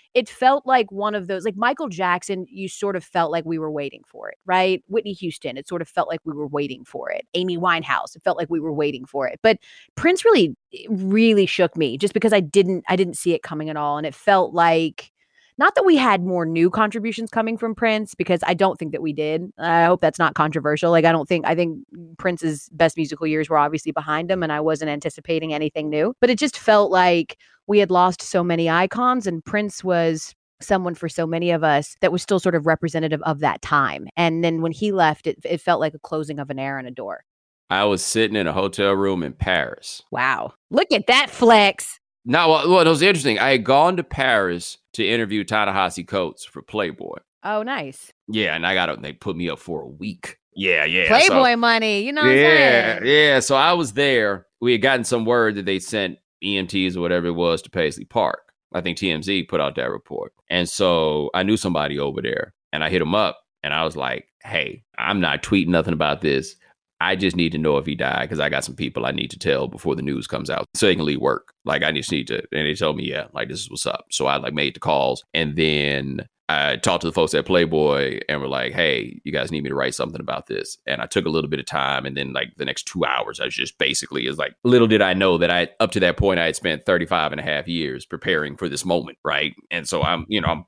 S2: it felt like one of those, like Michael Jackson, you sort of felt like we were waiting for it, right? Whitney Houston, it sort of felt like we were waiting for it. Amy Winehouse, it felt like we were waiting for it. But Prince really shook me just because I didn't see it coming at all. And it felt like, not that we had more new contributions coming from Prince, because I don't think that we did. I hope that's not controversial. Like, I think Prince's best musical years were obviously behind him, and I wasn't anticipating anything new. But it just felt like we had lost so many icons, and Prince was someone for so many of us that was still sort of representative of that time. And then when he left, it felt like a closing of an era and a door.
S1: I was sitting in a hotel room in Paris.
S2: Wow. Look at that flex.
S1: No, well, it was interesting. I had gone to Paris to interview Ta-Nehisi Coates for Playboy.
S2: Oh, nice.
S1: Yeah, and they put me up for a week. Yeah.
S2: Playboy money, you know what I'm saying?
S1: Yeah. So I was there. We had gotten some word that they sent EMTs or whatever it was to Paisley Park. I think TMZ put out that report. And so I knew somebody over there, and I hit him up, and I was like, hey, I'm not tweeting nothing about this. I just need to know if he died, because I got some people I need to tell before the news comes out so they can leave work. Like, I just need to. And they told me, yeah, like, this is what's up. So I made the calls, and then I talked to the folks at Playboy and were like, hey, you guys need me to write something about this. And I took a little bit of time. And then like the next 2 hours, I was just basically, is like, little did I know that up to that point, I had spent 35 and a half years preparing for this moment. Right. And so I got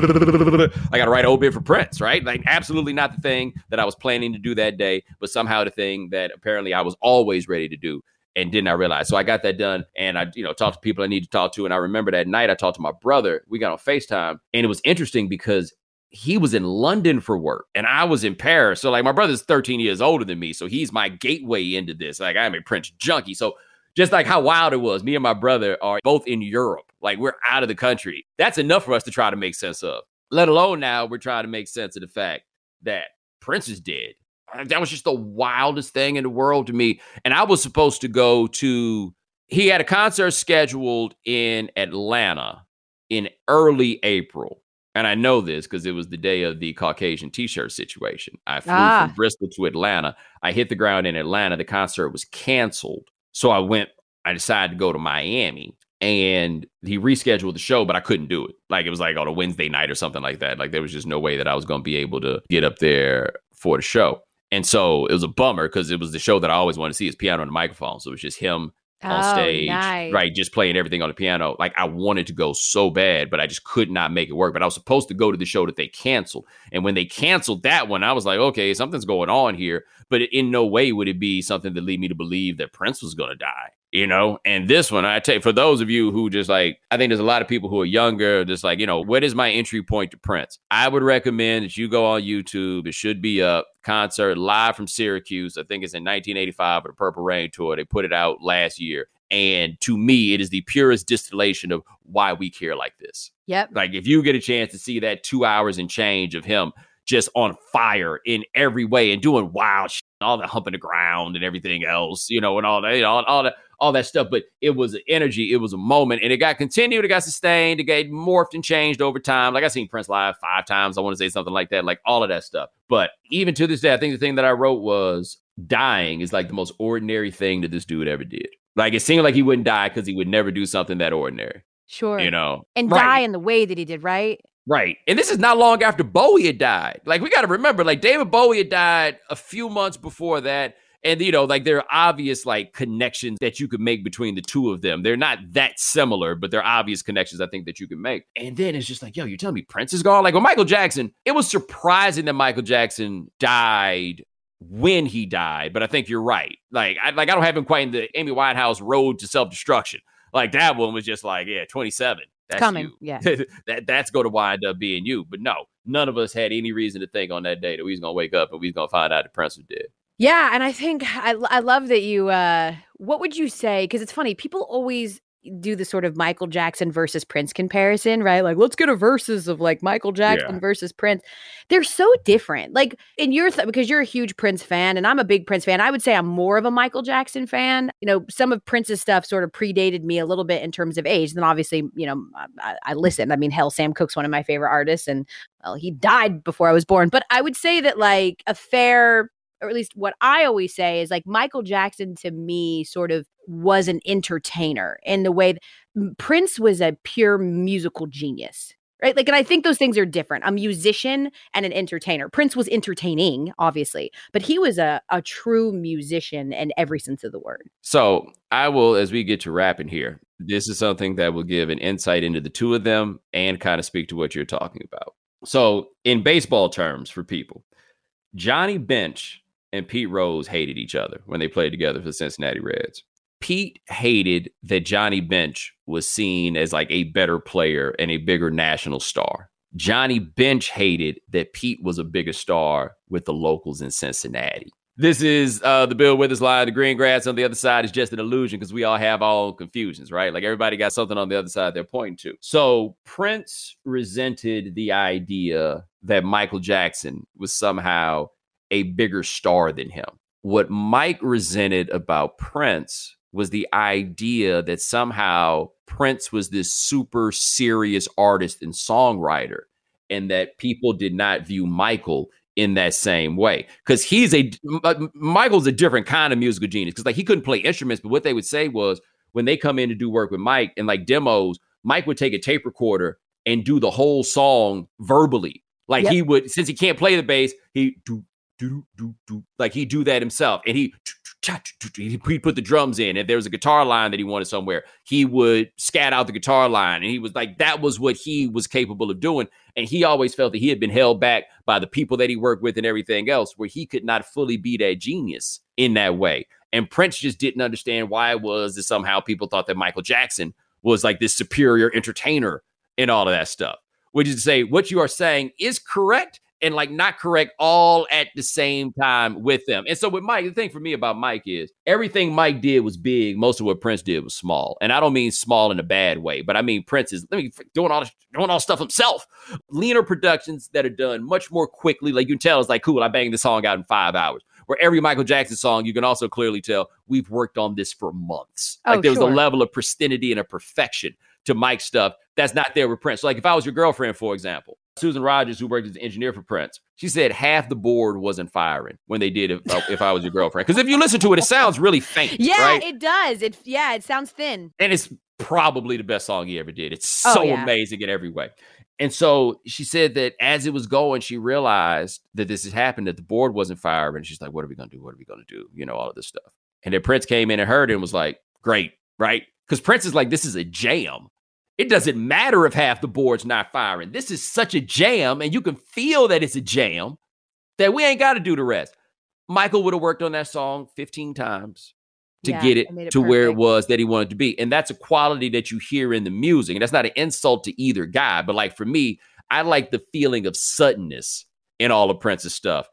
S1: to write a whole bit for Prince. Right. Like, absolutely not the thing that I was planning to do that day, but somehow the thing that apparently I was always ready to do. And did not realize. So I got that done, and I, talked to people I need to talk to. And I remember that night I talked to my brother. We got on FaceTime, and it was interesting because he was in London for work and I was in Paris. So like, my brother's 13 years older than me. So he's my gateway into this. Like, I'm a Prince junkie. So just like how wild it was, me and my brother are both in Europe. Like, we're out of the country. That's enough for us to try to make sense of, let alone now we're trying to make sense of the fact that Prince is dead. That was just the wildest thing in the world to me. And I was supposed to go to, he had a concert scheduled in Atlanta in early April. And I know this because it was the day of the Caucasian t-shirt situation. I flew from Bristol to Atlanta. I hit the ground in Atlanta. The concert was canceled. So I decided to go to Miami. And he rescheduled the show, but I couldn't do it. Like, it was like on a Wednesday night or something like that. Like, there was just no way that I was going to be able to get up there for the show. And so it was a bummer because it was the show that I always wanted to see, is piano and the microphone. So it was just him on stage, nice. Right? Just playing everything on the piano. Like, I wanted to go so bad, but I just could not make it work. But I was supposed to go to the show that they canceled. And when they canceled that one, I was like, okay, something's going on here. But in no way would it be something that lead me to believe that Prince was going to die. And this one, I tell you, for those of you who just like, I think there's a lot of people who are younger, just like, what is my entry point to Prince? I would recommend that you go on YouTube. It should be up. Concert live from Syracuse. I think it's in 1985 with the Purple Rain tour. They put it out last year. And to me, it is the purest distillation of why we care like this.
S2: Yep.
S1: Like, if you get a chance to see that 2 hours and change of him just on fire in every way and doing wild shit, all the humping the ground and everything else, and all that, all that stuff. But it was an energy, it was a moment, and it got continued, it got sustained, it got morphed and changed over time. Like, I've seen Prince live 5 times. I want to say something like that, like all of that stuff. But even to this day, I think the thing that I wrote was, dying is like the most ordinary thing that this dude ever did. Like, it seemed like he wouldn't die because he would never do something that ordinary.
S2: Sure.
S1: And
S2: right. Die in the way that he did, right?
S1: Right. And this is not long after Bowie had died. Like, we got to remember, like, David Bowie had died a few months before that. And, like, there are obvious, like, connections that you could make between the two of them. They're not that similar, but there are obvious connections, I think, that you can make. And then it's just like, yo, you're telling me Prince is gone? Like, with Michael Jackson, it was surprising that Michael Jackson died when he died. But I think you're right. Like, I don't have him quite in the Amy Winehouse road to self-destruction. Like, that one was just like, yeah, 27. That's
S2: coming.
S1: You.
S2: Yeah.
S1: That's going to wind up being you. But no, none of us had any reason to think on that day that we was going to wake up and we was going to find out that Prince was dead.
S2: Yeah. And I think I love that you, what would you say? Because it's funny, people always do the sort of Michael Jackson versus Prince comparison, right? Like, let's get a versus of like Michael Jackson versus Prince. They're so different. Like, in your because you're a huge Prince fan and I'm a big Prince fan, I would say I'm more of a Michael Jackson fan. Some of Prince's stuff sort of predated me a little bit in terms of age. Then obviously, I listened. I mean, hell, Sam Cooke's one of my favorite artists, and well, he died before I was born. But I would say that like a fair, or at least what I always say is like Michael Jackson to me sort of was an entertainer in the way that Prince was a pure musical genius. right? Like, and I think those things are different. A musician and an entertainer. Prince was entertaining, obviously, but he was a true musician in every sense of the word.
S1: So I will, as we get to wrapping here, this is something that will give an insight into the two of them and kind of speak to what you're talking about. So in baseball terms for people, Johnny Bench and Pete Rose hated each other when they played together for the Cincinnati Reds. Pete hated that Johnny Bench was seen as like a better player and a bigger national star. Johnny Bench hated that Pete was a bigger star with the locals in Cincinnati. This is the Bill Withers line. The green grass on the other side is just an illusion because we all have our own confusions, right? Like everybody got something on the other side they're pointing to. So Prince resented the idea that Michael Jackson was somehow a bigger star than him. What Mike resented about Prince was the idea that somehow Prince was this super serious artist and songwriter, and that people did not view Michael in that same way. Because Michael's a different kind of musical genius. Because like he couldn't play instruments, but what they would say was when they come in to do work with Mike and like demos, Mike would take a tape recorder and do the whole song verbally. Like he would, since he can't play the bass, he like he'd do that himself, and he'd put the drums in. If there was a guitar line that he wanted somewhere, he would scat out the guitar line, and he was like, that was what he was capable of doing. And he always felt that he had been held back by the people that he worked with and everything else, where he could not fully be that genius in that way. And Prince just didn't understand why it was that somehow people thought that Michael Jackson was like this superior entertainer and all of that stuff. Which is to say, what you are saying is correct, and like not correct all at the same time with them. And so with Mike, the thing for me about Mike is everything Mike did was big. Most of what Prince did was small. And I don't mean small in a bad way, but I mean Prince is doing all stuff himself. Leaner productions that are done much more quickly. Like you can tell, it's like, cool, I banged the song out in 5 hours. Where every Michael Jackson song, you can also clearly tell we've worked on this for months. Like there was a level of pristinity and a perfection to Mike's stuff that's not there with Prince. So like if I was your girlfriend, for example, Susan Rogers, who worked as an engineer for Prince, she said half the board wasn't firing when they did if I was your girlfriend. Because if you listen to it, it sounds really faint.
S2: Yeah,
S1: right?
S2: It does. It sounds thin.
S1: And it's probably the best song he ever did. It's so amazing in every way. And so she said that as it was going, she realized that this had happened, that the board wasn't firing. She's like, what are we going to do? What are we going to do? You know, all of this stuff. And then Prince came in and heard it and was like, great, right? Because Prince is like, this is a jam. It doesn't matter if half the board's not firing. This is such a jam, and you can feel that it's a jam, that we ain't got to do the rest. Michael would have worked on that song 15 times to get it to perfect. Where it was that he wanted to be. And that's a quality that you hear in the music. And that's not an insult to either guy. But like for me, I like the feeling of suddenness in all of Prince's stuff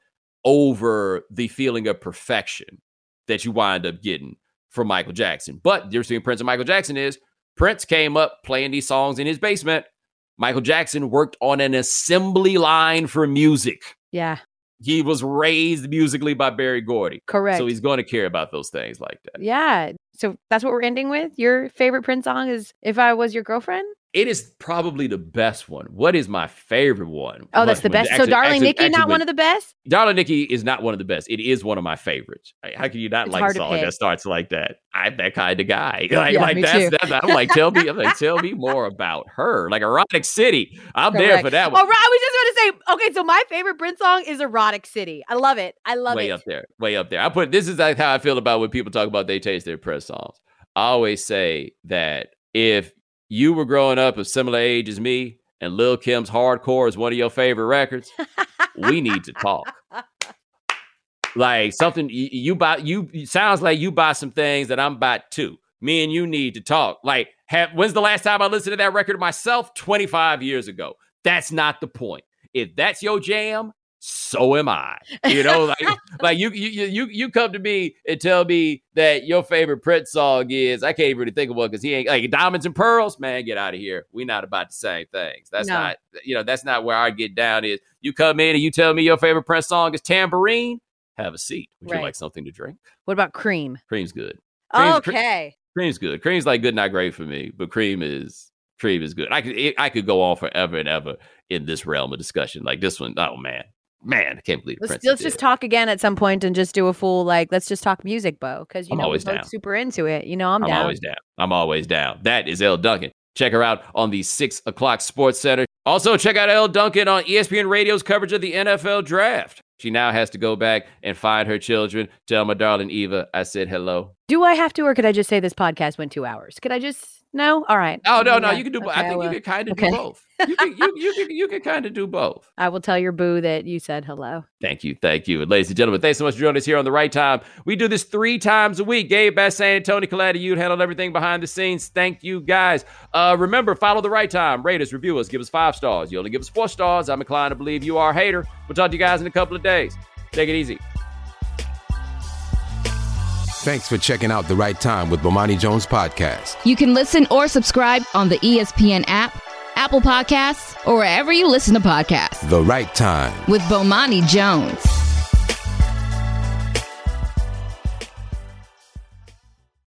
S1: over the feeling of perfection that you wind up getting from Michael Jackson. But the difference between Prince and Michael Jackson is Prince came up playing these songs in his basement. Michael Jackson worked on an assembly line for music.
S2: Yeah.
S1: He was raised musically by Berry Gordy.
S2: Correct.
S1: So he's going to care about those things like that.
S2: Yeah. So that's what we're ending with. Your favorite Prince song is If I Was Your Girlfriend?
S1: It is probably the best one. What is my favorite one?
S2: Oh, that's the best. So Darling Nikki, not one of the best?
S1: Darling Nikki is not one of the best. It is one of my favorites. How can you not like a song that starts like that? I'm that kind of guy. I'm like, tell me more about her. Like Erotic City. I'm there for that one.
S2: I was just going to say, okay, so my favorite Prince song is Erotic City. I love it.
S1: Way up there. This is like how I feel about when people talk about they taste their Prince songs. I always say that if you were growing up a similar age as me and Lil' Kim's Hardcore is one of your favorite records, we need to talk. Like something sounds like you buy some things that I'm about too. Me and you need to talk. Like, when's the last time I listened to that record myself? 25 years ago. That's not the point. If that's your jam, so am I. You know, like you come to me and tell me that your favorite Prince song is, I can't even really think of one because he ain't like Diamonds and Pearls. Man, get out of here. We're not about the same things. That's not where I get down is. You come in and you tell me your favorite Prince song is Tambourine. Have a seat. Would you like something to drink?
S2: What about Cream?
S1: Cream's good.
S2: Cream's
S1: good. Cream's like good, not great for me, but Cream is good. I could go on forever and ever in this realm of discussion. Like this one, oh man, I can't believe Prince.
S2: Let's just talk again at some point and just do a full let's just talk music, Bo, because we're both super into it. I'm down.
S1: I'm always down. That is Elle Duncan. Check her out on the 6 o'clock Sports Center. Also, check out Elle Duncan on ESPN Radio's coverage of the NFL Draft. She now has to go back and find her children. Tell my darling Eva I said hello.
S2: Do I have to, or could I just say this podcast went 2 hours? Could I just... No? All right.
S1: Oh, no. You can do both. Okay, I think you can kind of do both. You can kind of do both.
S2: I will tell your boo that you said hello.
S1: Thank you. And ladies and gentlemen, thanks so much for joining us here on The Right Time. We do this 3 times a week. Gabe Bassan and Tony Collada, you handled everything behind the scenes. Thank you, guys. Remember, follow The Right Time. Rate us, review us, give us 5 stars. You only give us 4 stars. I'm inclined to believe you are a hater. We'll talk to you guys in a couple of days. Take it easy.
S5: Thanks for checking out The Right Time with Bomani Jones podcast.
S6: You can listen or subscribe on the ESPN app, Apple Podcasts, or wherever you listen to podcasts.
S5: The Right Time
S6: with Bomani Jones.